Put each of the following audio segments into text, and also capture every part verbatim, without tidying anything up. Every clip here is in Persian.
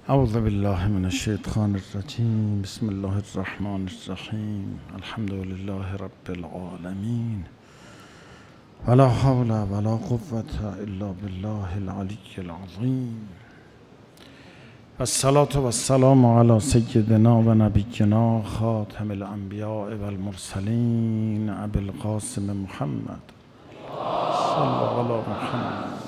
اعوذ بالله من الشیطان الرجیم. بسم الله الرحمن الرحیم. الحمد لله رب العالمین. ولا حول ولا قوة الا بالله العلی العظیم. والصلاة والسلام علی سیدنا و نبینا خاتم الانبیاء والمرسلین ابی القاسم محمد صلی الله علی محمد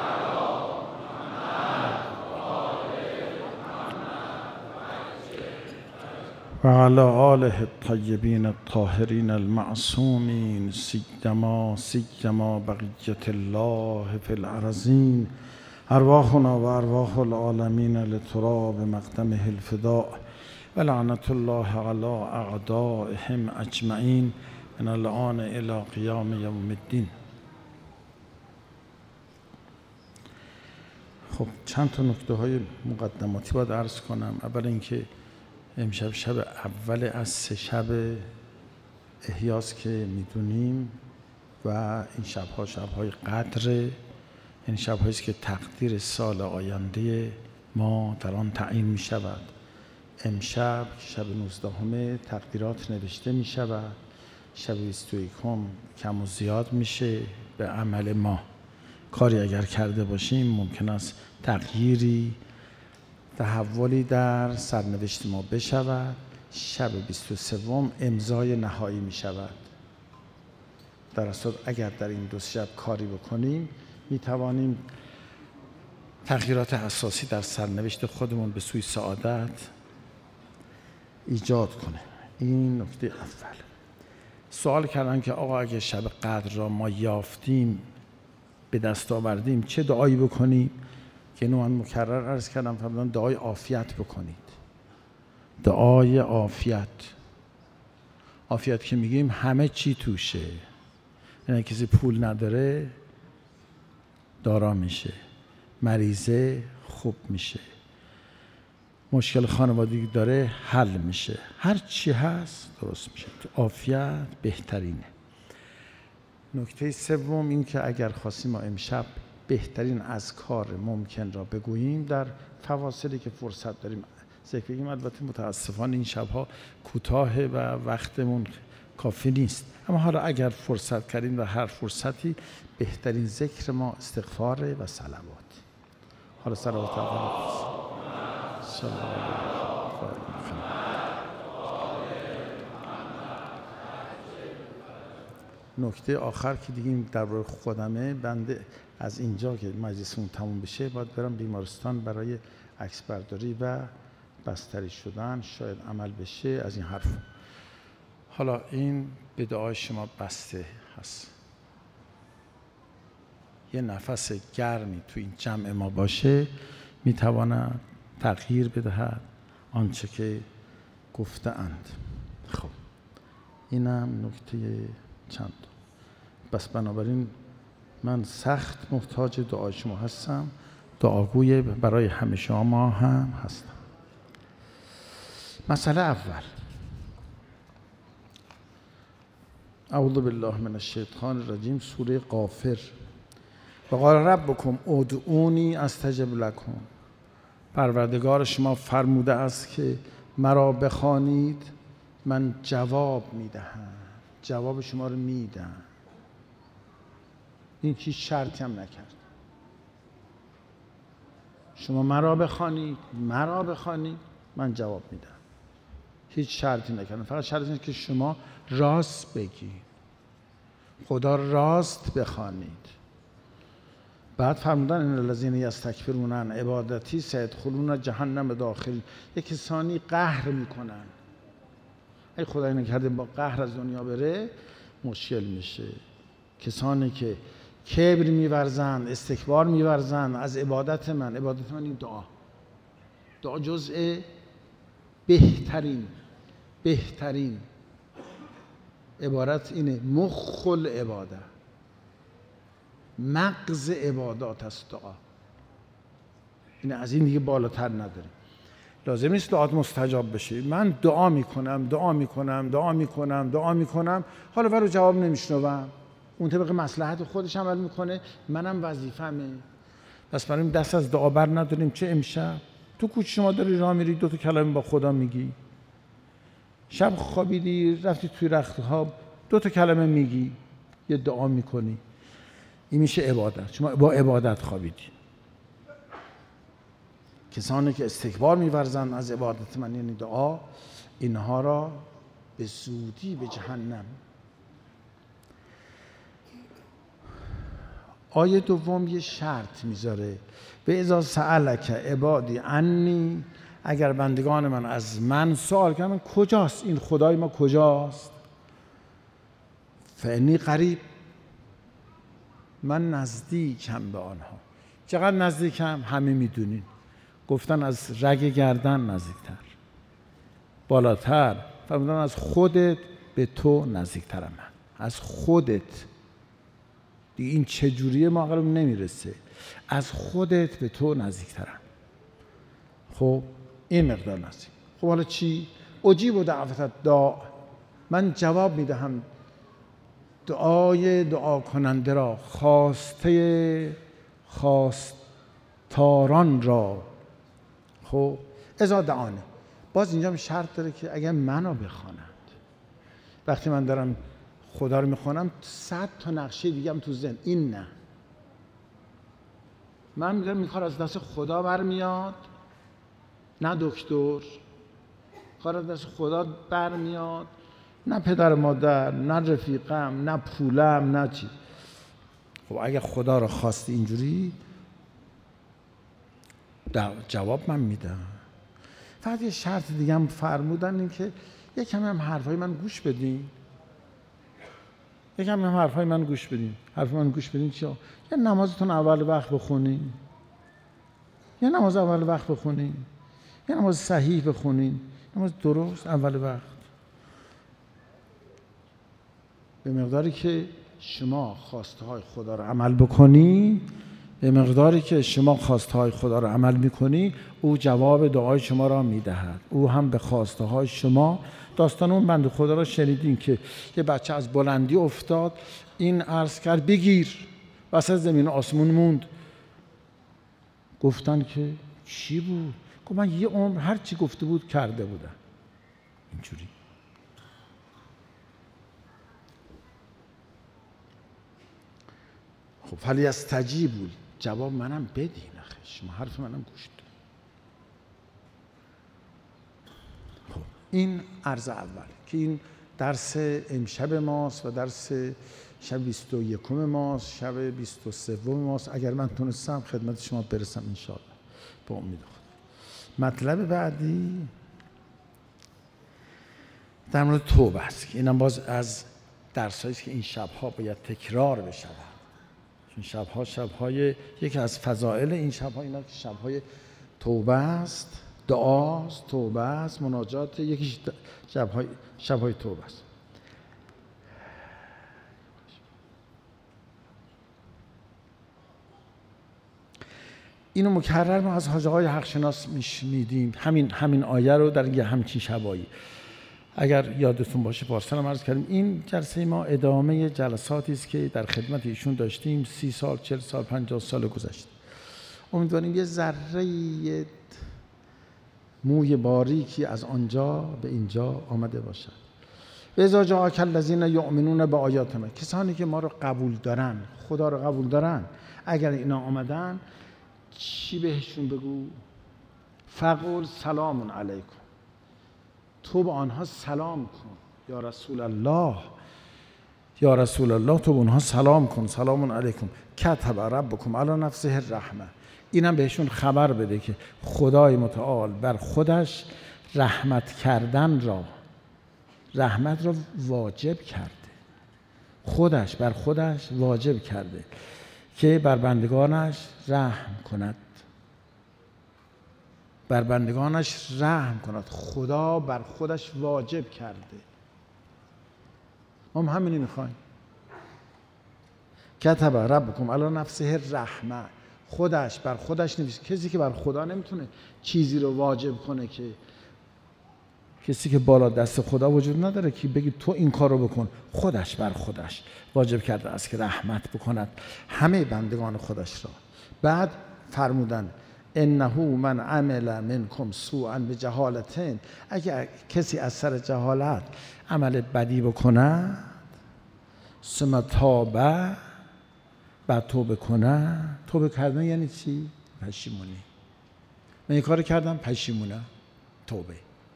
و علی آله الطیبین الطاهرین المعصومین سیما سیما بقیة الله فی الارضین. ارواحنا و ارواح العالمین لتراب مقدمه الفداء و لعنت الله علی اعدائهم اجمعین من الآن الی قیام یوم الدین. خب چند تا نکته های مقدماتی باید عرض کنم. اول اینکه امشب شب اول از سه شب احیاست که میدونیم و این شبها شبهای قدره، یعنی شبهایی است که تقدیر سال آینده ما در آن تعیین می شود. امشب شب نوزدهم تقدیرات نوشته می شود، شب بیست و یکم کم و زیاد میشه به عمل ما. کاری اگر کرده باشیم ممکن است تغییری تحولی در سرنوشت ما بشود. شب بیست و سوم امضای نهایی می شود. در اصل اگر در این دو شب کاری بکنیم می توانیم تغییرات اساسی در سرنوشت خودمون به سوی سعادت ایجاد کنه. این نکته اول. سوال کردن که آقا اگر شب قدر را ما یافتیم به دست آوردیم چه دعایی بکنیم؟ که اینو من مکرر عرض کردم، فرمودن دعای عافیت بکنید. دعای عافیت. عافیت که میگیم همه چی توشه، یعنی کسی پول نداره دارا میشه، مریضه خوب میشه، مشکل خانوادگی داره حل میشه، هر چی هست درست میشه. تو عافیت بهترینه. نکته سوم این که اگر خواستیم ما امشب بهترین اذکار ممکن را بگوییم در فواصلی که فرصت داریم ذکر بگیم. البته متاسفانه این شبها کوتاه و وقتمون کافی نیست، اما حالا اگر فرصت کردیم در هر فرصتی بهترین ذکر ما استغفار و صلوات. حالا صلوات اول صلی الله علیه و نکته آخر که دیگه در خودمه، بنده از اینجا که مجلسمون تموم بشه باید برم بیمارستان برای عکس برداری و بستری شدن، شاید عمل بشه از این حرف. حالا این به دعای شما بسته هست. یه نفس گرمی تو این جمع ما باشه میتواند تغییر بدهد آنچه که گفته اند. خب اینم نکته چند. بس بنابراین من سخت محتاج دعای شما هستم، دعاگوی برای همه شما هم هستم. مسئله اول، اعوذ بالله من الشیطان الرجیم، سوره غافر. وقال ربکم ادعونی استجب لکم. پروردگار شما فرموده است که مرا بخوانید من جواب میدهم، جواب شما رو میدم. این هیچ شرطی هم نکرد. شما مرا بخوانید مرا بخوانید من جواب میدم. هیچ شرطی نکردم، فقط شرط اینه که شما راست بگید، خدا راست بخوانید. بعد فرمودن ان الذین یستکبرون عن عبادتی سیدخلون جهنم داخل. یک کسانی قهر میکنن، ای خدای نکرده با قهر از دنیا بره مشکل میشه. کسانی که کبر میورزند، استکبار میورزند از عبادت من. عبادت من این دعا. دعا جزء بهترین بهترین عبارت اینه، مخ العباده، مغز عبادات است دعا. این از این دیگه بالاتر نداریم. لازم نیست دعات مستجاب بشه. من دعا میکنم دعا میکنم دعا میکنم دعا میکنم حالا برای جواب نمیشنوم، اون طبق مصلحت خودش عمل میکنه، منم وظیفمه. پس برای دست از دعا بر نداریم. چه امشب تو کوچه شما داری راه میری دو تا کلمه با خدا میگی. شب خوابیدی رفتی توی رخت خواب دو تا کلمه میگی، یه دعا میکنی. این میشه عبادت. شما با عبادت خوابیدی. کسانی که استکبار می‌ورزند از عبادت من یعنی دعا، اینها را به زودی به جهنم. آیه دوم یه شرط میذاره و اذا سألک عبادی عنی، اگر بندگان من از من سوال کردن کجاست این خدای ما کجاست، فانی قریب، من نزدیکم به آنها. چقدر نزدیکم؟ همه میدونین. گفتن از رگ گردن نزدیکتر، بالاتر فرمودن از خودت به تو نزدیکترم من. از خودت دیگه این چجوریه ما عقلم نمیرسه. از خودت به تو نزدیکترم. خب این مقدار نزدیک. خب حالا چی؟ اجیب دعوت داع، من جواب میدهم دعای دعا کننده را، خواسته خواستاران را. خب اذا دعانه، باز اینجا شرط داره که اگر منو بخوانند. وقتی من دارم خدا رو میخوانم صد تا نقشه دیگه هم تو ذهن، این نه. من میگم این کار از دست خدا برمیاد، نه دکتر. کار از دست خدا برمیاد، نه پدر مادر، نه رفیقم، نه پولم، نه چی. خب اگه خدا رو خواستی اینجوری جواب من میدم. فقط یه شرط دیگه هم فرمودن، این که یکم هم حرفای من گوش بدین. یکم هم حرفای من گوش بدین. حرف من گوش بدین چیه؟ یه نمازتون اول وقت بخونین. یه نماز اول وقت بخونین. یه نماز صحیح بخونین. نماز درست اول وقت. به مقداری که شما خواسته های خدا رو عمل بکنی، به مقداری که شما خواسته های خدا رو عمل میکنی، او جواب دعای شما را میدهد. او هم به خواسته های شما. داستان اون بنده خدا را شنیدین که یه بچه از بلندی افتاد، این عرض کرد بگیر، وسط زمین و آسمون موند. گفتن که چی بود؟ گفت من یه عمر هر چی گفته بود کرده بودم. اینجوری. خب فلی استجیبوا، جواب منم بدین. آخه شما حرف منم گوش بدین. خب این عرض اول که این درس امشب ماست و درس شب بیست و یکم ماست، شب بیست و سوم ماست. اگر من تونستم خدمت شما برسم انشاءالله با امید خدا. مطلب بعدی در مورد توبه است که اینم باز از درسایی است که این شب‌ها باید تکرار بشود. چون شب‌ها شب‌های یکی از فضائل این شب‌ها اینا که شب‌های توبه است، دعاست، توبه است، مناجات، یکیش شب‌های شب‌های توبه است. اینو مکرر ما از حاج آقای حقشناس میشنیدیم، همین همین آیه رو در یه همچین شبایی. اگر یادتون باشه پارسال هم عرض کردیم این جلسه ما ادامه جلساتی است که در خدمت ایشون داشتیم سی سال، چهل سال، پنجاه سال گذشته. امیدواریم یه ذره موی باریکی از آنجا به اینجا آمده باشد. و اذا جاءک الذین یؤمنون بآیاتنا، کسانی که ما رو قبول دارن، خدا رو قبول دارن، اگر اینا آمدن چی بهشون بگو؟ فقل سلام علیکم، تو به آنها سلام کن. یا رسول الله، یا رسول الله تو به آنها سلام کن. سلام علیکم کتب ربکم علی نفسه الرحمه. اینم بهشون خبر بده که خدای متعال بر خودش رحمت کردن را، رحمت را واجب کرده. خودش بر خودش واجب کرده که بر بندگانش رحم کند. بر بندگانش رحم کند. خدا بر خودش واجب کرده. ما هم همینی میخوایم. کتب ربکم علی نفسه الرحمه، خودش بر خودش نوشته. کسی که بر خدا نمیتونه چیزی رو واجب کنه، که کسی که بالا دست خدا وجود نداره که بگی تو این کار رو بکن. خودش بر خودش واجب کرده است که رحمت بکند همه بندگان خودش را. بعد فرمودن انه من عمل منکم سوءا بجهالة، اگر کسی از سر جهالت عمل بدی بکنه، ثم تاب، بعد توبه کنه. توبه کردن یعنی چی؟ پشیمونی. من این کار کردم، پشیمونم، توبه.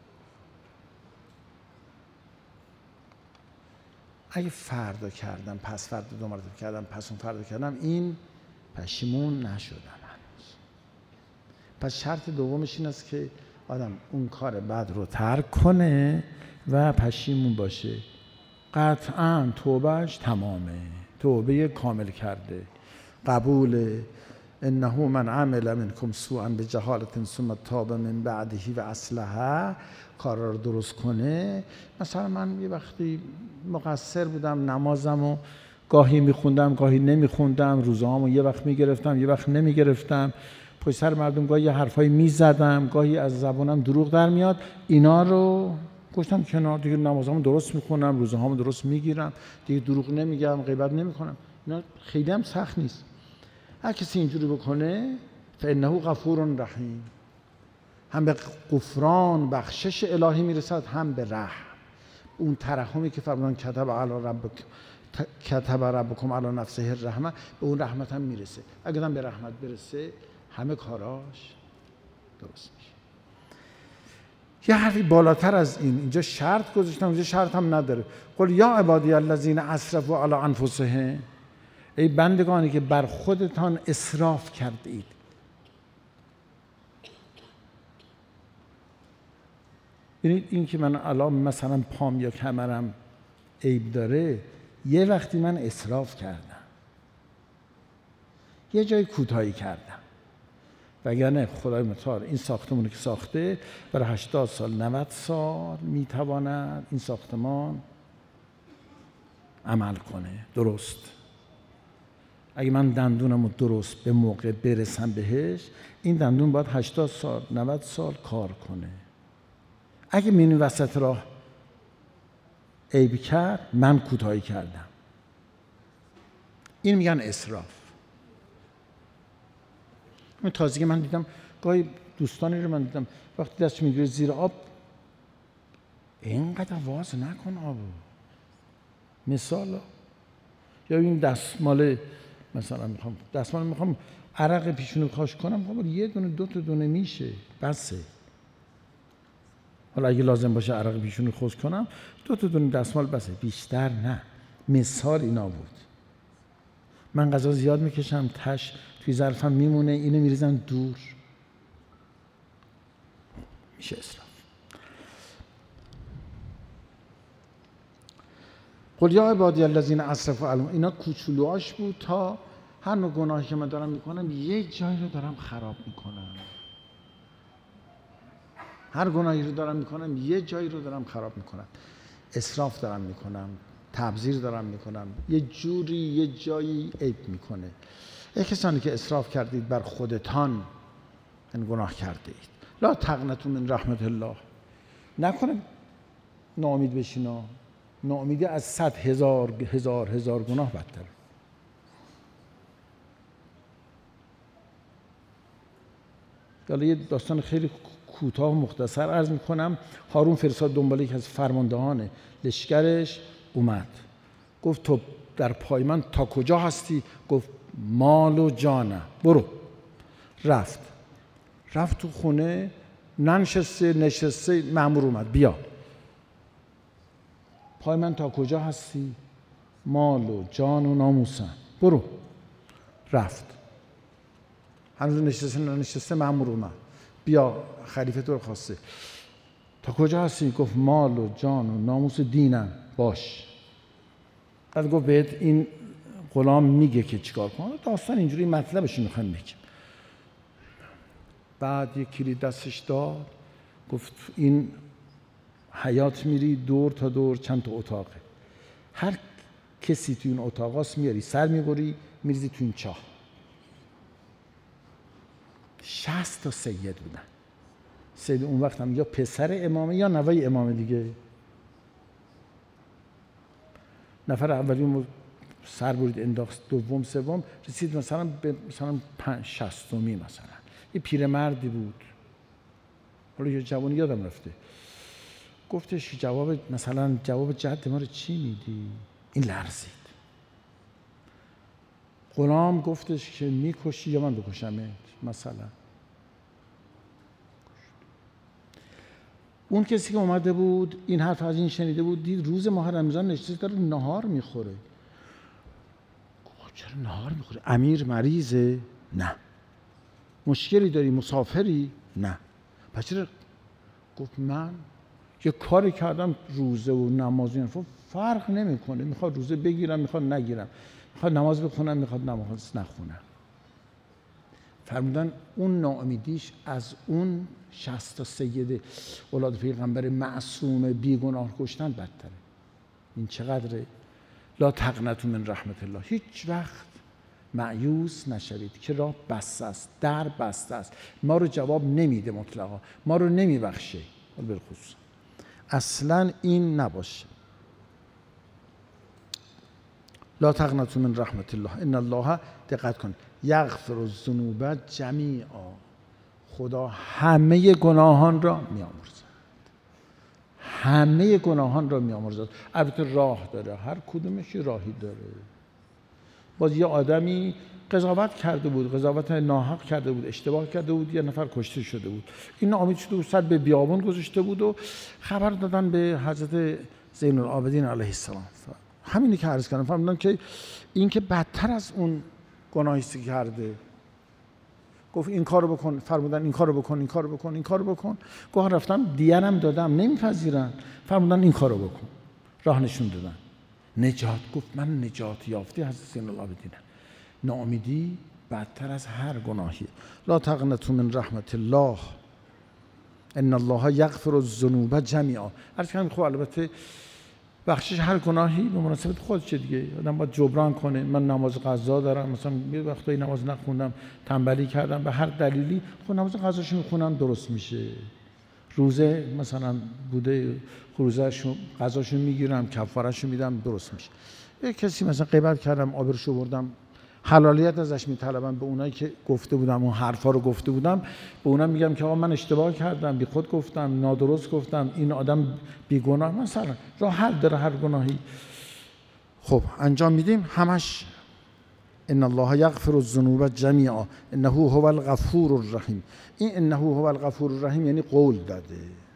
اگه فردا کردم، پس فردا دو مرتبه کردم، پس اون فردا کردم، این پشیمون نشدم هنوز. پس شرط دومش این است که آدم اون کار بد رو ترک کنه و پشیمون باشه. قطعاً توبهش تمامه، توبه کامل کرده، قبوله. انه من عمل منکم سوءا بجهالة ثم تاب من بعده و اصلح، کارا رو درست کنه. مثلا من یه وقتی مقصر بودم، نمازمو گاهی میخوندم گاهی نمیخوندم، روزهامو یه وقت میگرفتم یه وقت نمیگرفتم، پشت سر مردم گاهی یه حرفایی میزدم، گاهی از زبانم دروغ در میاد. اینا رو گفتم کنار، دیگه نمازامو درست میخونم، روزهامو درست میگیرم، دیگه دروغ نمیگم، غیبت نمیکنم. اینا خیلی هم سخت نیست. هر کسی اینجوری بکنه فانه غفور رحیم، هم به غفران بخشش الهی میرسد، هم به رحم، اون ترحمی که فرمان کتب علی ربک کتب ربکم علی نفسه الرحمه، به اون رحمت هم میرسه. اگر هم به رحمت برسه همه کاراش درست میشه. یه حرفی بالاتر از این، اینجا شرط گذاشتم، اینجا شرط هم نداره. قل یا عبادی الذین اسرفوا علی انفسهم، ای بندگانی که بر خودتان اسراف کردید. ببینید این که من الان مثلا پام یا کمرم عیب داره، یه وقتی من اسراف کردم، یه جای کوتاهی کردم، وگرنه خدای متعال این ساختمانی که ساخته برای هشتاد سال نود سال میتواند این ساختمان عمل کنه درست. اگه من دندونم رو درست به موقع برسم بهش، این دندون باید هشتاد سال نود سال کار کنه. اگه من وسط راه عیب کرد، من کوتاهی کردم. این میگن اسراف. من تازگی من دیدم گاهی دوستانی رو من دیدم وقتی دست میگیره زیر آب، اینقدر واز نکن آبو. مثال یا این دستمال، مثلا میخوام دستمال میخوام عرق پیشونی خاش کنم، خب یه دونه دو تا دونه میشه، بسه. حالا اگه لازم باشه عرق پیشونی خشک کنم، دو تا دونه دستمال بسه، بیشتر نه. مثال اینا بود. من غذا زیاد میکشم، تش توی ظرفم میمونه، اینو میریزم دور، میشه اسراف. قل یا عبادی الذین اسرفوا علی، اینا کوچولوهاش بود تا هر نوع گناهی که من دارم میکنم یه جایی رو دارم خراب میکنم. هر گناهی رو دارم میکنم یه جایی رو دارم خراب میکنم. اسراف دارم میکنم، تبذیر دارم میکنم، یه جوری یه جایی عیب میکنه. ای کسانی که اسراف کردید بر خودتان، این گناه کرده اید. لا تقنطوا من رحمت الله، نکنه ناامید بشینا. ناامیدی از صد هزار هزار هزار گناه بدتر. حالا یه داستان خیلی کوتاه و مختصر عرض میکنم. هارون فرستاد دنبال یک از فرماندهان لشکرش، اومد گفت تو در پای من تا کجا هستی؟ گفت مال و جانم. برو. رفت رفت تو خونه، ننشسته نشسته، مأمور اومد بیا. پای من تا کجا هستی؟ مال و جان و ناموسم. برو. رفت. هنوز نشسته ننشسته، مأمور اومد بیا، خلیفه تو رو خواسته. تا کجا هستی؟ گفت مال و جان و ناموس دینم. باش. بعد گفت بهت این غلام میگه که چیکار کن. داستان اینجوری مطلبش رو میخوایم بگیم. بعد یک کلید دستش داد، گفت این حیات میری دور تا دور چند تا اتاقه، هر کسی تو این اتاقاست میاری سر میبری میریزی تو این چاه. شصت تا سید بودن. سید اون وقت هم یا پسر امامه یا نوای امامه دیگه. نفر اولی سر برید انداخت، دوم سوم رسید مثلا به مثلا پنج شصتمی مثلا یه پیرمردی بود، حالا یه جوانی یادم رفته، گفتش جواب مثلا جواب جد ما رو چی میدی؟ این لرزید. غلام گفتش که میکشی یا من بکشمت مثلا. اون کسی که اومده بود این حرف از این شنیده بود، دید روز ماه رمضان نشسته داره نهار میخوره. چرا نهار میخوره؟ امیر مریضه؟ نه. مشکلی داری؟ مسافری؟ نه. پس چرا؟ گفت من یه کاری کردم روزه و نماز و فرق نمیکنه، میخواد روزه بگیرم میخواد نگیرم، میخواد نماز بخونم میخواد نماز نخونم. فرمودن اون ناامیدیش از اون شصت تا سید اولاد پیغمبر معصوم بیگناه کشتن بدتره. این چقدره؟ لا تقنطوا من رحمت الله. هیچ وقت مایوس نشوید که راه بسته است، در بسته است، ما رو جواب نمیده مطلقا، ما رو نمیبخشه. بالخصوص اصلا این نباشه. لا تقنطوا من رحمت الله ان الله، دقت کن، یغفر الذنوب جمیعا، خدا همه گناهان را میامرزد، همه گناهان را میامرزد. البته راه داره، هر کدومش راهی داره. باز یه آدمی قضاوت کرده بود، قضاوت ناحق کرده بود، اشتباه کرده بود، یه نفر کشته شده بود، این ناامید شده بود، سر به بیابون گذاشته بود و خبر دادن به حضرت زین العابدین علیه السلام. همینی که عرض کردم، فهمیدن که این که بدتر از اون گناهی که کرده. گفت این کارو بکن، فرمودن این کارو بکن، این کارو بکن، این کارو بکن. گفت رفتم دیانم دادم نمیپذیرن، فرمودن این کارو بکن، راه نشون دادن. نجات، گفت من نجات یافته حضرت زین العابدین. ناامیدی بدتر از هر گناهی. لا تقنطوا من رحمت الله ان الله یغفر الذنوب جمیعا. عرض کردم خب البته بخشش هر گناهی به مناسبت خودشه دیگه، آدم باید جبران کنه. من نماز قضا دارم، مثلا یه وقتایی نماز نخوندم، تنبلی کردم، به هر دلیلی خب نماز قضاشو میخونم درست میشه. روزه مثلا بوده، روزهشو قضاشو میگیرم، کفارهشو میدم، درست میشه. یه کسی مثلا غیبت کردم، آبروشو بردم، حلالیت ازش میطلبم. به اونایی که گفته بودم اون حرفا رو گفته بودم، به اونا میگم که آقا من اشتباه کردم، بی خود گفتم، نادرست گفتم، این آدم بیگناه، مثلا راه حل داره هر گناهی. خب انجام میدیم همش. ان الله یغفر الذنوب جمیعا انه هو الغفور الرحیم. این انه هو الغفور الرحیم یعنی قول داده.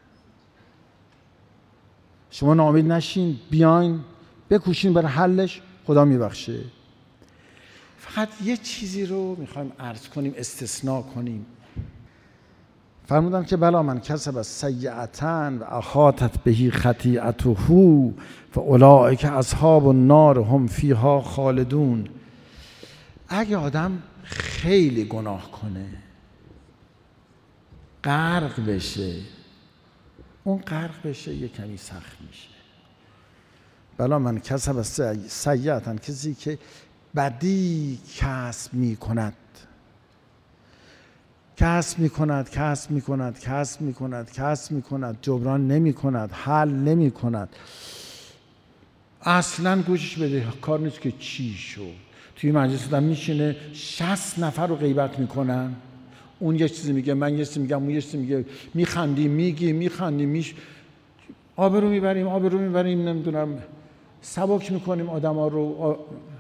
شما ناامید نشین، بیاین بکوشین برای حلش، خدا میبخشه. فقط یه چیزی رو میخوایم عرض کنیم، استثناء کنیم. فرمودن که بلا من کسب سیئة و احاطت به خطیئته فاولئک اصحاب النار هم فیها خالدون. اگه آدم خیلی گناه کنه، غرق بشه، اون غرق بشه یه کمی سخت میشه. بلا من کسب سیئة، کسی که بدی کسب می کند، کسب می کند، کسب می کند، کسب می کند، کسب می کند، جبران نمی کند، حل نمی کند، اصلا گوشش بده کار نیست که چی شد. توی مجلس آدم میشینه شصت نفر رو غیبت میکنن، اون یه چیزی میگه، من یه چیزی میگم، اون یه چیزی میگه، میخندیم، میگی، میخندیم، میش آبرو میبریم، آبرو میبریم، نمیدونم سبک میکنیم آدما رو،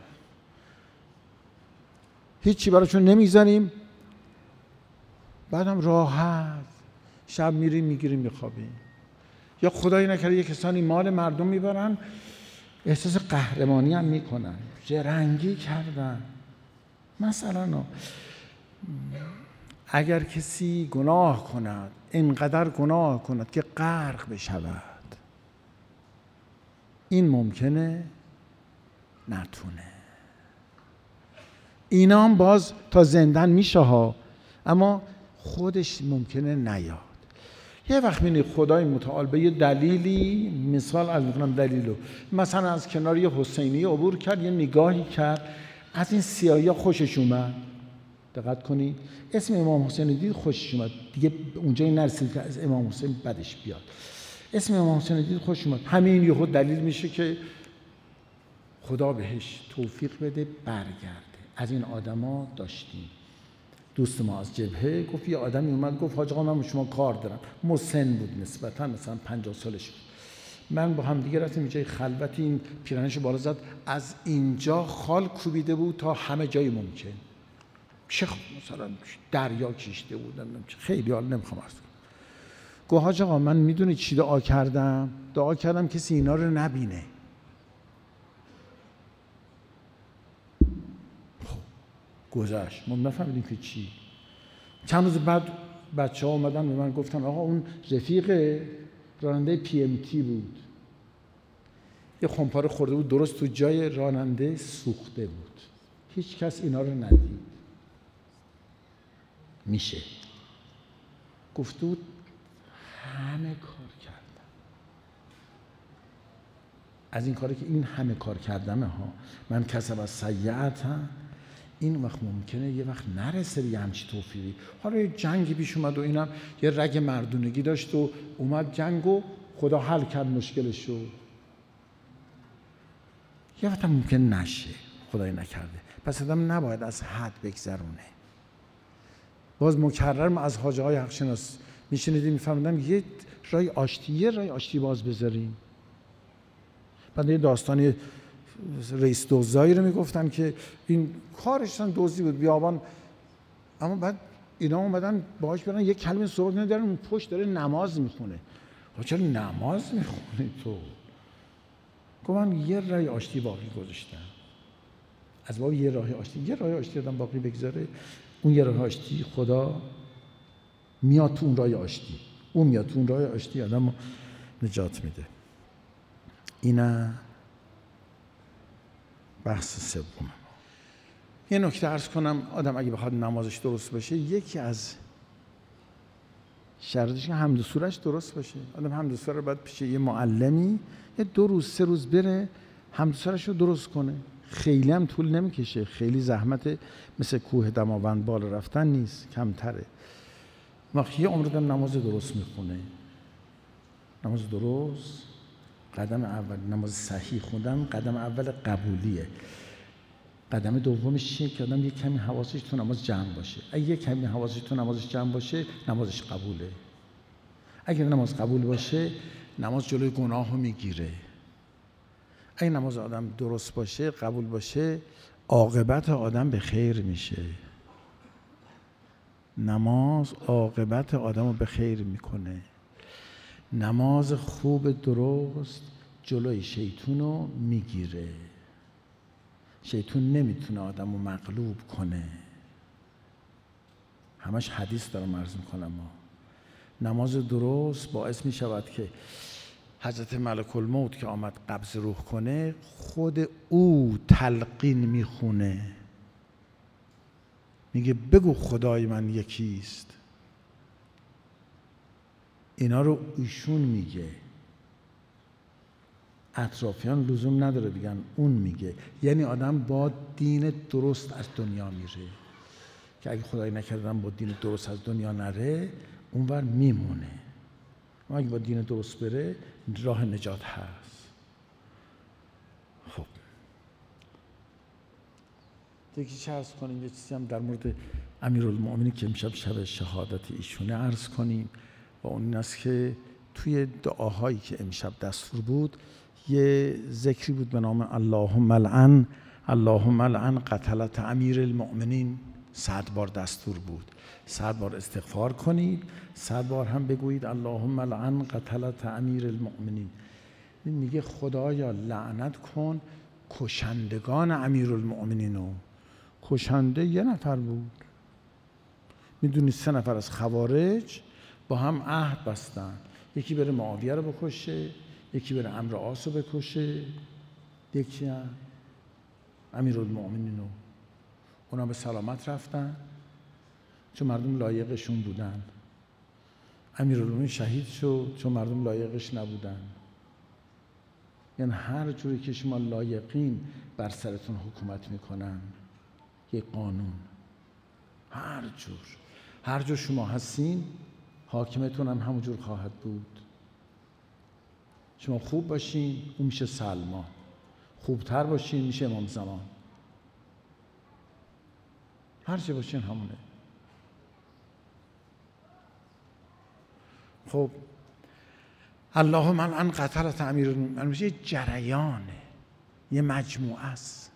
هیچی براشون نمیگذاریم. بعدم راحت شب میریم میگیریم میخوابیم. یا خدایی نکرده یه کسانی مال مردم میبرن، احساس قهرمانی هم میکنن، جرنگی کردن. مثلا اگر کسی گناه کند، اینقدر گناه کند که غرق بشود، این ممکنه نتونه. اینا هم باز تا زندن میشه ها، اما خودش ممکنه نیاد. یه وقت میبینی خدای متعال به یه دلیلی، مثال از میکنم دلیلو، مثلا از کنار یه حسینی عبور کرد، یه نگاهی کرد، از این سیاهی خوشش اومد. دقت کنید، اسم امام حسین دید خوشش اومد، دیگه اونجایی نرسید که از امام حسین بدش بیاد. اسم امام حسین دید خوشش اومد، همین یهو دلیل میشه که خدا بهش توفیق بده برگرده. از این آدما داشتیم. دوست ما از جبهه گفت یه آدمی اومد گفت حاج آقا من با شما کار دارم. مسن بود نسبتا، مثلا پنجاه سالش بود. من با هم دیگه رفتیم جای خلوتی، این پیرنش بالا زد، از اینجا خال کوبیده بود تا همه جای ممکن، چه مثلا دریا کشیده بود، خیلی حال نمیخوام عرض کنم. گفت حاج آقا من میدونی چی دعا کردم؟ دعا کردم کسی اینا رو نبینه. خب گذشت، ما نفهمیدیم که چی. چند روز بعد بچه ها اومدن به من گفتن آقا اون رفیق راننده پی ام تی بود، یه خمپاره خورده بود درست تو جای راننده سوخته بود، هیچ کس اینا رو ندید. میشه گفته بود همه کار کردم. از این کاری که این همه کار کردمه ها، من کسب از سیئتم، این وقت ممکنه یه وقت نرسه به همچی توفیقی. حالا یه جنگی پیش اومد و اینم یه رگ مردونگی داشت و اومد جنگ و خدا حل کرد مشکلشو. یه وقت ممکن نشه، خدای نکرده. پس آدم نباید از حد بگذرونه. باز مکرر ما از حاجه های حق شناس میشنیدیم میفهمیدم یه رای آشتی یه رای آشتی باز بذاریم. بعد یه داستانی رئیس دزدایی رو میگفتن که این کارشون دزدی بود بیابان، اما بعد اینا اومدن باهاش برن یک کلمه صحبت ندارن، اون پشت داره نماز میخونه. چرا نماز میخونی تو؟ گفت من یه رای آشتی باقی گذاشتم. از باب یه راه آشتی، یه راه آشتی آدم باقی بگذاره، اون یه راه آشتی خدا میاد تو اون راه آشتی، اون میاد تو اون راه آشتی آدمو نجات میده. اینا بحث سوم. یه نکته عرض کنم، آدم اگه بخواد نمازش درست باشه، یکی از شرطش حمد و سورش درست باشه. آدم حمد و سوره رو باید پیش یه معلمی یه دو روز سه روز بره حمد و سورش رو درست کنه. خیلی هم طول نمیکشه، خیلی زحمت مثل کوه دماوند بالا رفتن نیست، کمتره. وقتی یه عمر دم نماز درست میخونه، نماز درست قدم اول، نماز صحیح خوندن قدم اول قبولیه. قدم دومش چیه؟ که آدم یه کمی حواسش تو نماز جمع باشه. اگه یه کمی حواسش تو نمازش جمع باشه، نمازش قبوله. اگه نماز قبول باشه، نماز جلوی گناه رو میگیره. اگه نماز آدم درست باشه، قبول باشه، عاقبت آدم به خیر میشه. نماز عاقبت آدم رو به خیر میکنه. نماز خوب درست جلوی شیطون رو میگیره. شیطون نمیتونه آدم رو مغلوب کنه. همش حدیث دارم عرض میکنم. ما نماز درست باعث میشود که حضرت ملک الموت که آمد قبض روح کنه، خود او تلقین میخونه، میگه بگو خدای من یکیست. اینا رو ایشون میگه، اطرافیان لزوم نداره بگن، اون میگه. یعنی آدم با دین درست از دنیا میره، که اگه خدای نکردن با دین درست از دنیا نره، اونور میمونه. اما اگه با دین درست بره، راه نجات هست. خب دیگه چه عرض کنیم؟ یه چیزی هم در مورد امیرالمؤمنین که امشب شب شهادت ایشونه عرض کنیم، و اون این است که توی دعاهایی که امشب دستور بود، یه ذکری بود به نام اللهم لعن اللهم لعن قتلت امیرالمؤمنین. صد بار دستور بود، صد بار استغفار کنید، صد بار هم بگویید اللهم لعن قتلت امیرالمؤمنین. میگه خدایا لعنت کن کشندگان امیرالمؤمنینو. کشنده یه نفر بود. میدونید سه نفر از خوارج با هم عهد بستن، یکی بره معاویه رو بکشه، یکی بره عمرو عاص رو بکشه، یکی هم امیرالمؤمنین رو. اونا به سلامت رفتن چون مردم لایقشون بودن. امیرالمؤمنین شهید شد چون مردم لایقش نبودن. یعنی هر جوری که شما لایقین بر سرتون حکومت میکنن، یک قانون. هر جور هر جور شما هستین، حاکمتون هم همونجور خواهد بود. شما خوب باشین، اون میشه سلمان. خوبتر باشین، میشه امام زمان. هر چه باشین همونه. خب اللهم من قتلت امیرالمومنین یه جریانه، یه مجموعه است.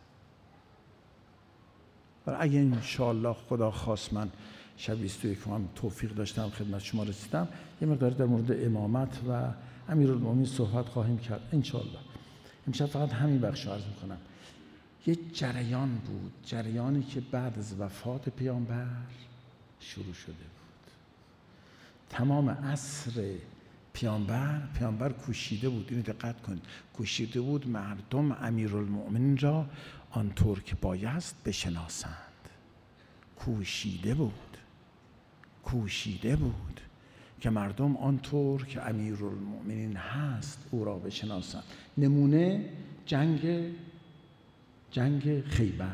اگه انشاءالله خدا خواست من شب بیست و یکم هم توفیق داشتم خدمت شما رسیدم، یه مقدار در مورد امامت و امیرالمومنین صحبت خواهیم کرد انشاءالله. امشب فقط همین بخش رو عرض میکنم. یه جریان بود، جریانی که بعد از وفات پیامبر شروع شده بود. تمام عصر پیامبر پیامبر کوشیده بود، اینو دقت کنید، کوشیده بود مردم امیرالمومنین را آنطور که بایست بشناسند. کوشیده بود کوشیده بود که مردم آنطور که امیرالمومنین هست او را بشناسند. نمونه جنگ جنگ خیبر.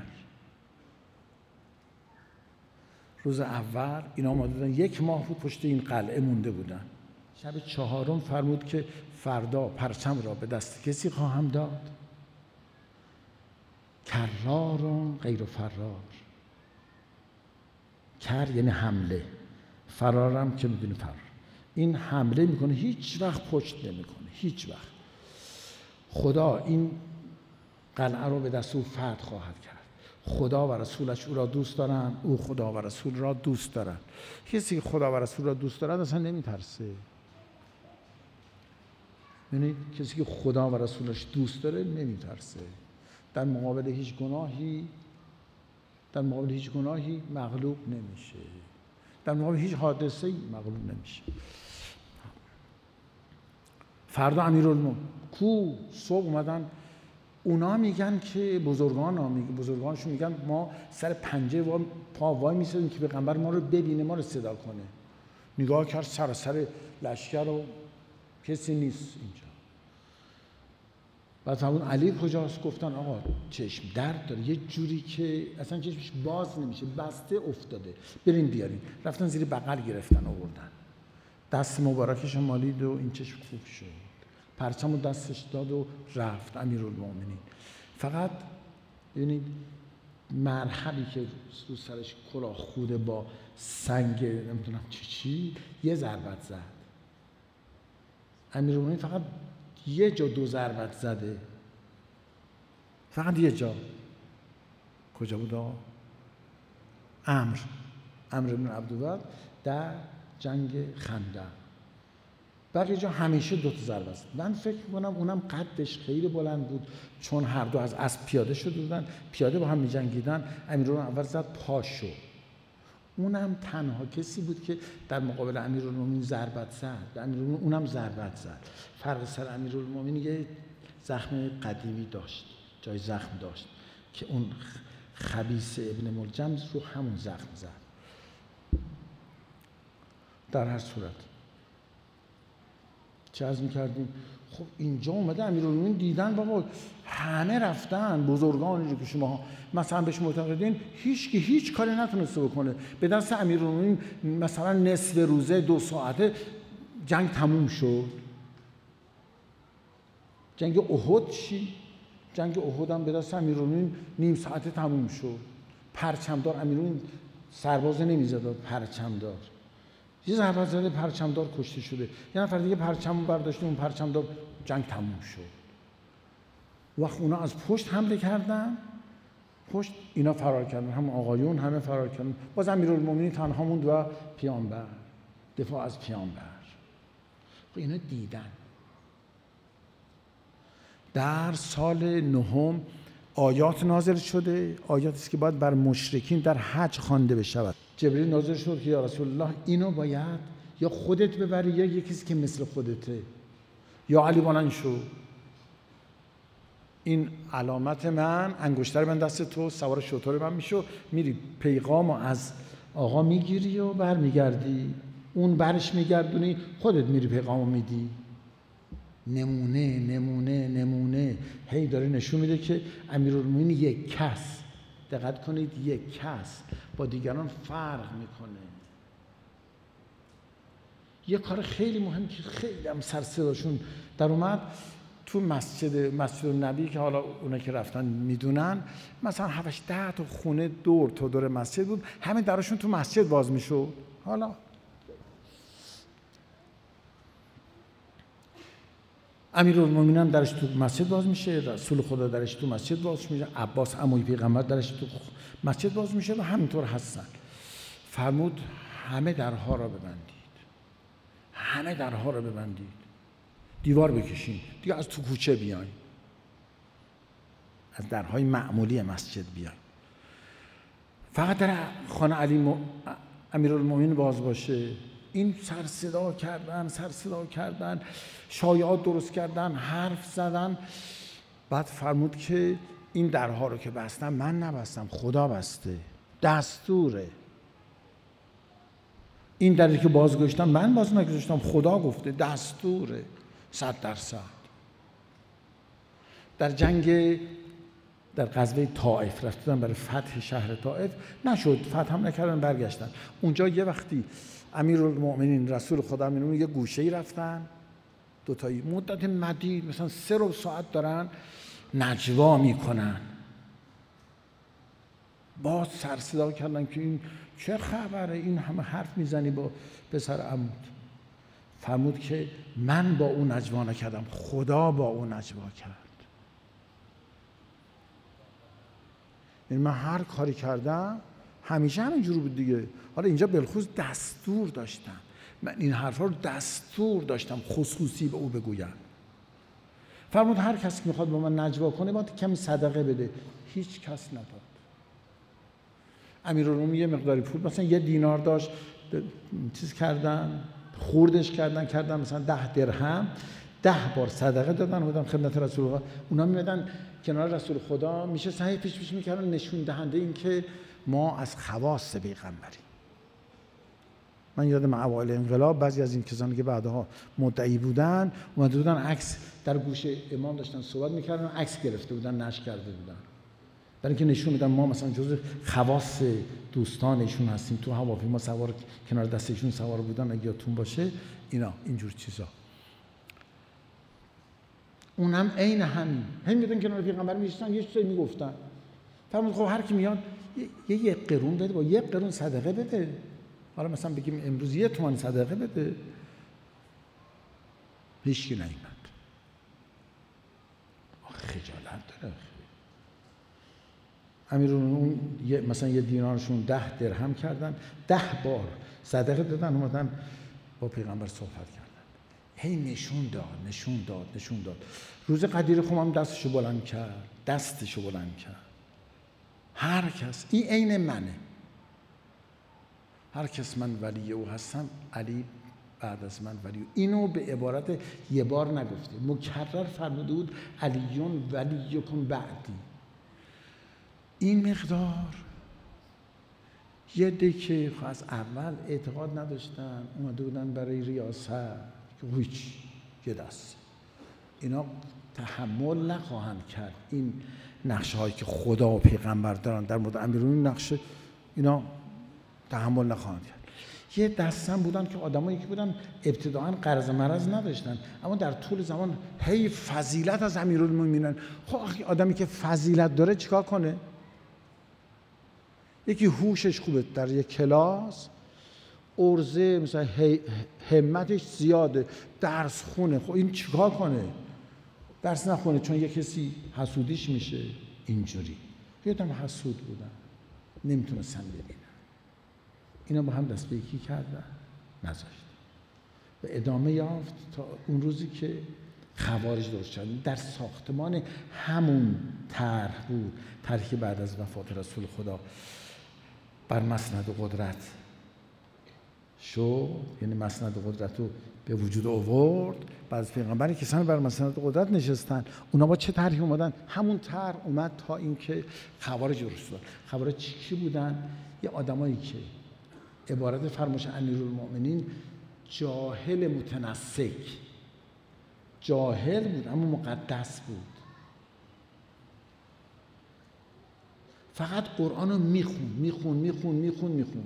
روز اول اینا آمده بودن، یک ماه بود پشت این قلعه مونده بودن. شب چهارم فرمود که فردا پرچم را به دست کسی خواهم داد، کرارون غیر فرار. کر یعنی حمله، فرارم که میدونی فرار. این حمله میکنه، هیچ وقت پشت نمیکنه، هیچ وقت. خدا این قلعه رو به دست او فتح خواهد کرد. خدا و رسولش او را دوست دارن، او خدا و رسول را دوست دارن. کسی که خدا و رسول را دوست دارد اصلا نمیترسه. یعنی کسی که خدا و رسولش دوست داره نمیترسه. در مقابل هیچ گناهی در مقابل هیچ گناهی مغلوب نمیشه. در مقابل هیچ حادثه‌ای مغلوب نمیشه. فردا امیرالمومنین کو صبح اومدن، اونا میگن که بزرگان بزرگانشون میگن ما سر پنجه و پا وای میسادیم که پیغمبر ما رو ببینه، ما رو صدا کنه. نگاه کرد سراسر لشکر و کسی نیست اینجا. بعد همون علی کجاست؟ گفتن آقا چشم درد داره، یه جوری که اصلا چشمش باز نمیشه، بسته افتاده، بریم بیاریم. رفتن زیر بغل گرفتن آوردن، دست مبارکش مالید و این چشم خوب شد، پرچم و دستش داد و رفت امیرالمومنین. فقط ببینید مرحبی که رو سرش کلاه خوده با سنگ نمیدونم چی چی یه ضربت زد. امیرالمومنین فقط یه جا دو ضربت زده، فقط یه جا. کجا بود آقا؟ عمرو عمرو بن عبدالود در جنگ خندق. بقیه جا همیشه دو تا ضربه است. من فکر می‌کنم اونم قدش خیلی بلند بود، چون هر دو از اسب پیاده شده بودن، پیاده با هم می‌جنگیدن. امیرالمومنین اول زد پاشو، اونم تنها کسی بود که در مقابل امیرالمومنین ضربت زد. امیرالمومنین اونم ضربت زد. فرق سر امیرالمومنین یه زخم قدیمی داشت، جای زخم داشت که اون خبیث ابن ملجم رو همون زخم زد. در هر صورت چه عرض می‌کردیم؟ خب اینجا اومده امیرالمومنین دیدن بابا همه رفتن، بزرگانی رو که شما مثلا بهش معتقدین هیچ که هیچ کاری نتونسته بکنه. به دست امیرالمومنین مثلا نصف روزه دو ساعته جنگ تموم شد. جنگ احد چی؟ جنگ احد هم به دست امیرالمومنین نیم ساعته تموم شد. پرچمدار امیرالمومنین سرباز نمی‌زد، پرچمدار یه ضربت زده پرچمدار کشته شده. یه نفر دیگه پرچم برداشته، اون پرچمدار جنگ تموم شد. وقت اونا از پشت حمله کردن، پشت اینا فرار کردن، هم آقایون همه فرار کردن. باز امیرالمومنین تنها موند و پیامبر دفاع از پیامبر. خب اینا دیدن. در سال نهم آیات نازل شده، آیاتی است که باید بر مشرکین در حج خوانده بشود. جبرئیل نازل شد که یا رسول الله اینو باید یا خودت ببری یا یکی کسی که مثل خودته. یا علی بلند شو، این علامت من، انگشتر من دست تو، سوار شتر من میشو، میری پیغامو از آقا میگیری و برمیگردی، اون برش میگردونی، خودت میری پیغامو میدی. نمونه نمونه نمونه هی داره نشون میده که امیرالمومنین یک کس، دقت کنید، یک کس با دیگران فرق میکنه. یه کار خیلی مهم که خیلی هم سر صداشون در اومد تو مسجد مسجد نبی که حالا اونا که رفتن میدونن، مثلا هفت ده تا خونه دور تا دور مسجد بود، همه درشون تو مسجد باز میشد. حالا امیرالمومنین هم درش تو مسجد باز میشه، رسول خدا درش تو مسجد باز میشه، عباس عموی پیغمبر درش تو مسجد باز میشه و همینطور هستن. فرمود همه درها را ببندید، همه درها را ببندید، دیوار بکشین، دیگه از تو کوچه بیاین، از درهای معمولی مسجد بیاین، فقط در خانه علی م... امیرالمومنین باز باشه. این سر صدا کردن سر صدا کردن شایعات درست کردن، حرف زدن. بعد فرمود که این درها رو که بستم من نبستم، خدا بسته، دستوره. این دری که باز گذاشتم من باز نگذاشتم، خدا گفته، دستوره. صد درصد. در جنگ در غزوه طائف رفتن برای فتح شهر طائف، نشد، فتح هم نکردن، برگشتن. اونجا یه وقتی امیرالمومنین رسول خدا میرون یه گوشه‌ای رفتن، دو تایی مدت مدید مثلا سه رو ساعت دارن نجوا میکنن. باز سر صدا کردن که این چه خبره، این همه حرف میزنی با پسر عمود. فرمود که من با اون نجوا نکردم، خدا با اون نجوا کرد. یعنی من هر کاری کردم همیشه همینجور بود دیگه. حالا اینجا بالخصوص دستور داشتم، من این حرفا رو دستور داشتم خصوصی به او بگویم. فرمود هر کسی که میخواد با من نجوا کنه باید کمی صدقه بده. هیچ کس نداد. امیرالمومنین یه مقداری پول، مثلا یه دینار داشت، چیز کردن، خوردش کردن کردن مثلا ده درهم، ده بار صدقه دادن و دادن خدمت رسول الله. اونا میمدن کنار رسول خدا، میشه صحیح پیش پیش میکردن، نشون دهنده این که ما از خواص پیغمبریم. من یادم اوایل انقلاب بعضی از این کسانی که بعدها مدعی بودن اومده بودن عکس در گوش امام داشتن صحبت میکردن، عکس گرفته بودن، نشر کرده بودن، برای اینکه نشون بدن ما مثلا جزء خواص دوستان ایشون هستیم. تو هواپیما سوار کنار دست ایشون سوار بودن، اگه یادتون باشه، اینا اینجور چیزا. اونم عین همین، هم میدن کنار پیغمبر میشستن یه چیزی میگفتن. فرمود خب هر کی میاد یه یک قرون بده، با یک قرون صدقه بده. حالا مثلا بگیم امروز یه تومان صدقه بده. هیچ کی نیامد. خجالت داره. امیرالمومنین اون مثلا یه دینارشون ده درهم کردن، ده بار صدقه دادن، اومدن با پیغمبر صحبت کردن. هی نشون داد نشون داد نشون داد. روز قدیر خم هم دستشو بلند کرد، دستشو بلند کرد. هر کس، این عین منه، هر کس من ولی او هستم، علی بعد از من ولی او. اینو به عبارت یه بار نگفته، مکرر فرموده بود علیون ولیکم بعدی. این مقدار یه دکه از اول اعتقاد نداشتن، اومده بودن برای ریاست که هیچ یه دست اینا تحمل نخواهند کرد. این نقشه هایی که خدا و پیغمبر دارن در مورد امیرالمومنین، نقشه اینا تحمل نخواهند کرد. یه دستن بودن که آدمایی که بودن ابتداعا قرض مرض نداشتن، اما در طول زمان هی فضیلت از امیرالمومنین. خب آدمی که فضیلت داره چیکار کنه؟ یکی هوشش خوبه، در یک کلاس ارزه مثلا همتش زیاده، درس خونه، خب این چیکار کنه؟ درس نخونه چون یک کسی حسودیش میشه. اینجوری یادم حسود بودن، نمیتونستن ببینن. اینا با هم دست به یکی کردن، نذاشت و ادامه یافت تا اون روزی که خوارج درست شد. در ساختمان همون طرح بود، طرحی که بعد از وفات رسول خدا بر مسند قدرت شو، یعنی مسند قدرت رو به وجود آورد. بعد از پیغمبری کسانی بر مسند قدرت نشستن، اونا با چه طرحی اومدن؟ همون طرح اومد تا اینکه خوارج درست شد. خوارج چی بودن؟ یه آدمایی که عبارت فرمایش امیرالمومنین جاهل متنسک، جاهل بود اما مقدس بود، فقط قرآن رو میخون میخون میخون میخون میخون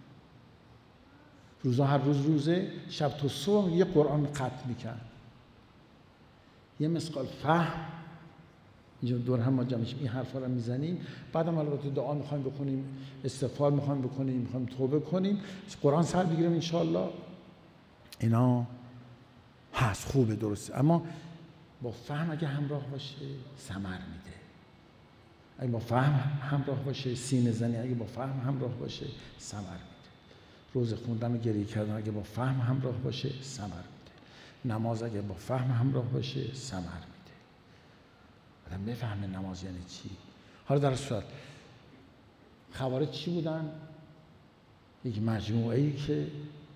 روزا هر روز روزه، شب تا صبح یه قرآن ختم میکرد. یه مثقال فهم اینجا دور هم ما جمع میشیم این حرفا رو میزنیم، بعدم البته دعا میخوایم بکنیم، استغفار میخوایم بکنیم، میخوایم توبه کنیم، قرآن سر بگیریم ان شاء الله. اینا هست، خوبه، درسته. اما با فهم اگه همراه باشه ثمر میده. اگه با فهم همراه باشه، سینه زنی اگه با فهم همراه باشه ثمر میده. روزه خوندن و گریه کردن اگه با فهم همراه باشه ثمر میده. نماز اگه با فهم همراه باشه ثمر میده. آدم بفهمه نماز یعنی چی. حالا در صورت خوارج چی بودن؟ یک مجموعه ای که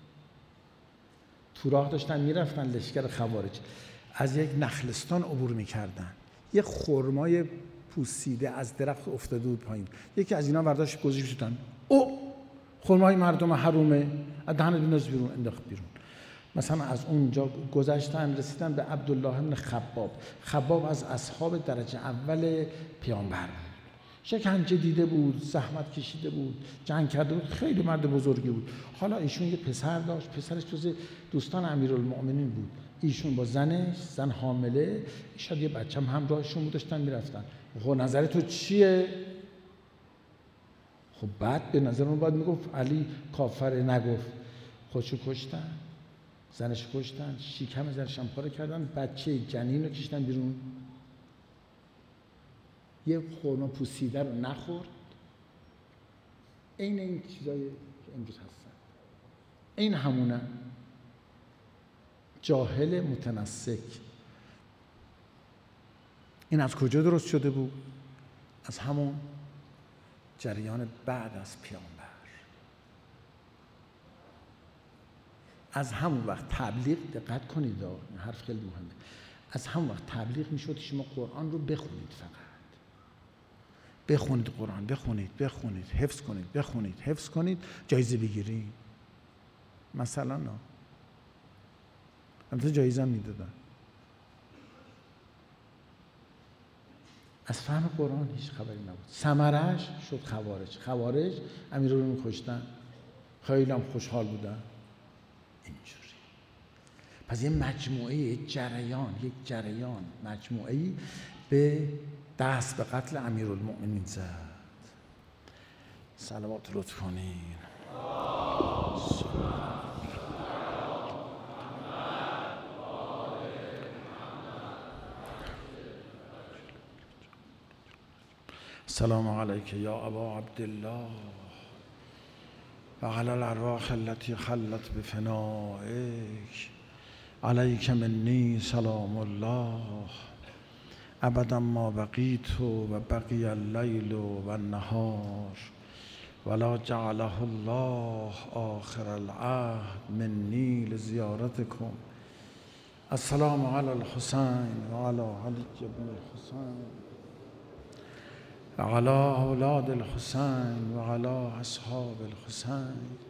تو راه داشتن میرفتن، لشکر خوارج از یک نخلستان عبور میکردن، یک خرمای پوسیده از درخت افتاده بود پایین، یکی از اینا برداشت گذاشتن، او خرمای مردم حرومه، از دهن بنداز بیرون، انداخت بیرون. مثلا از اونجا گذشتن رسیدن به عبدالله بن خباب. خباب از اصحاب درجه اول پیامبر بود، شکنجه دیده بود، زحمت کشیده بود، جنگ کرده بود، خیلی مرد بزرگی بود. حالا ایشون یه پسر داشت، پسرش جز دوستان امیرالمؤمنین بود. ایشون با زنش، زن حامله، شاید یه بچه هم همراهشون بود، داشتن میرفتن. خب نظر تو چیه؟ خب بعد به نظر اون باید میگفت علی کافره، نگفت. خودشو کشتن، زنش کشتن، شکم زنش هم پاره کردن، بچه جنین رو کشتن بیرون. یه خرما پوسیده رو نخورد. این این چیزایی که امروز هستن این همونه. جاهل متنسک. این از کجا درست شده بود؟ از همون جریان بعد از پیامبر. از همون وقت تبلیغ، دقت کنید این حرف خیلی مهمه، از همون وقت تبلیغ میشد شما قرآن رو بخونید، فقط بخونید قرآن، بخونید بخونید حفظ کنید، بخونید حفظ کنید، جایزه بگیرید. مثلا نه البته جایزه هم میدادن. از فهم قرآن هیچ خبری نبود. ثمرش شد خوارج. خوارج امیرالمومنین کشتن، خیلی هم خوشحال بودن. اینجوری. پس یه مجموعه، یک جریان، یک جریان مجموعه‌ای به دست به قتل امیرالمؤمنین زد. صلوات لطف کنین. السلام علیک یا ابا عبدالله و علی الارواح التي خلت بفنائک، علیک منی سلام الله ابدا ما بقیت و بقی اللیل و النهار ولا جعله الله آخر العهد منی لزیارتکم. السلام علی الحسین و علی علی بن الحسین و علی اولاد الحسین و علی اصحاب الحسین